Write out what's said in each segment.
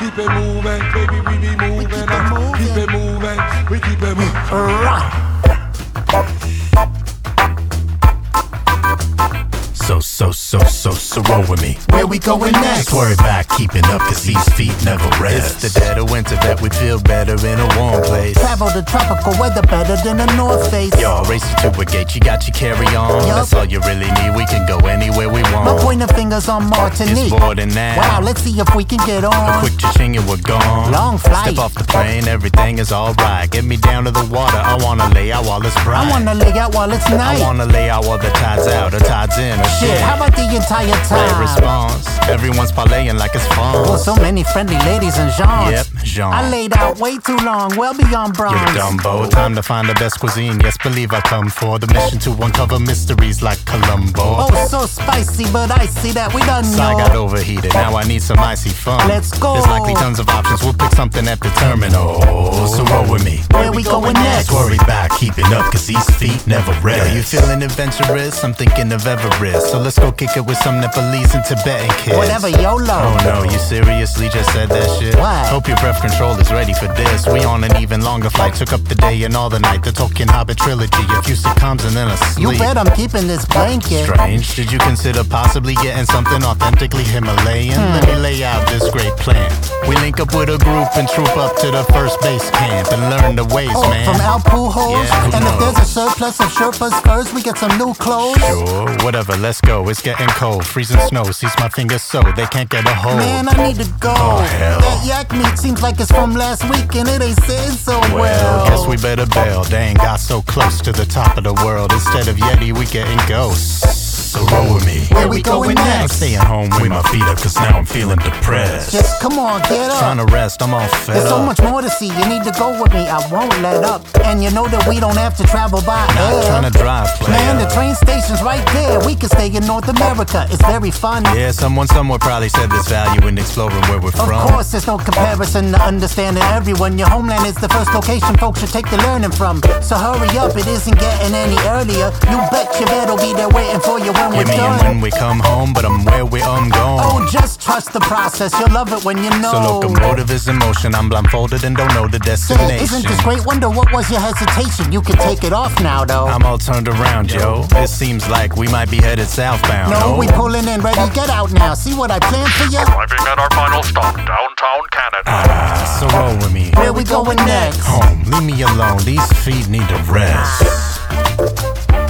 keep it moving, baby, we be moving, keep it moving, we keep it moving. So roll with me. Where we going next? Just worry about keeping up, cause these feet never rest. It's the dead of winter that we'd feel better in a warm place. Travel to tropical weather better than the North Face. Yo, race you to a gate, you got your carry on. Yup. That's all you really need, we can go anywhere we want. No pointing fingers on Martinique. It's more than that. Wow, let's see if we can get on. A quick cha-ching and we're gone. Long flight. Step off the plane, everything is alright. Get me down to the water, I wanna lay out while it's bright. I wanna lay out while it's night. I wanna lay out while the tide's out, or tide's in, or Shit, how about the entire time? Great response, everyone's parlaying like it's fun. Oh, so many friendly ladies and genres. Yep, genre. I laid out way too long, well beyond bronze. You're Dumbo, time to find the best cuisine. Yes, believe I come for the mission to uncover mysteries like Columbo. Oh, so spicy, but I see that we done So I got overheated, now I need some icy fun. Let's go. There's likely tons of options, we'll pick something at the terminal. So roll with me. Where we going next? Just worry about keeping up, cause these feet never rest. Yo, you feeling adventurous? I'm thinking of Everest. So let's go kick it with some Nepalese and Tibetan kids. Whatever, YOLO. Oh no, you seriously just said that shit? What? Hope your breath control is ready for this. We on an even longer flight, took up the day and all the night. The Tolkien Hobbit trilogy, a few sitcoms and then a sleep. You bet I'm keeping this blanket. Strange, did you consider possibly getting something authentically Himalayan? Let me lay out this great plan. We link up with a group and troop up to the first base camp and learn the ways, Oh, man. from Al Pujols? Yeah, who and if knows? there's a surplus of Sherpa's furs, we get some new clothes. Sure, whatever, let's go. It's getting cold, freezing snow. Sees my fingers so they can't get a hold. Man, I need to go. Oh, hell. That yak meat seems like it's from last week and it ain't sitting so well. Guess we better bail. They ain't got so close to the top of the world. Instead of Yeti, we getting ghosts. So roll with me. Where we going I'm next? staying home With with my feet up, cause now I'm feeling depressed. Just come on, get up. Trying to rest, I'm all fed There's so up. much more to see. You need to go with me. I won't let up. And you know that we don't have to travel by Not air. trying to drive, player. Man, the train station's right there. We can stay in North America. It's very fun. Yeah, someone somewhere probably said there's value in exploring where we're Of from. course, there's no comparison to understanding everyone. Your homeland is the first location folks should take the learning from. So hurry up, it isn't getting any earlier. You bet your bet'll be there waiting for you when we're Give me done. and when we come home, but I'm where I'm going. Oh, just trust the process. You'll love it when you know. So locomotive is in motion. I'm blindfolded and don't know the Say, destination. isn't this great wonder? What was your hesitation? You can take it off now, though. I'm all turned around, yo. It seems like we might be headed southbound. No, we pulling in, ready, get out now. See what I planned for you? Arriving at our final stop, downtown Canada. So roll with me. Where we going next? Home, leave me alone. These feet need to rest.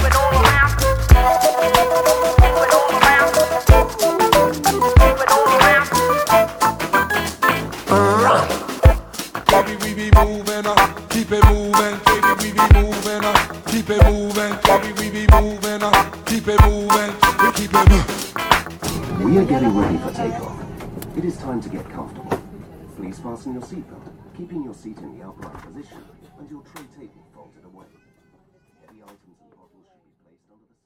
Baby, we be moving up, keep it moving, baby, we be moving up, keep it moving, baby, we be moving up, keep it moving, we keep it moving. We are getting ready for takeoff. It is time to get comfortable. Please fasten your seatbelt, keeping your seat in the upright position and your tray table folded away. Heavy items and bottles should be placed under the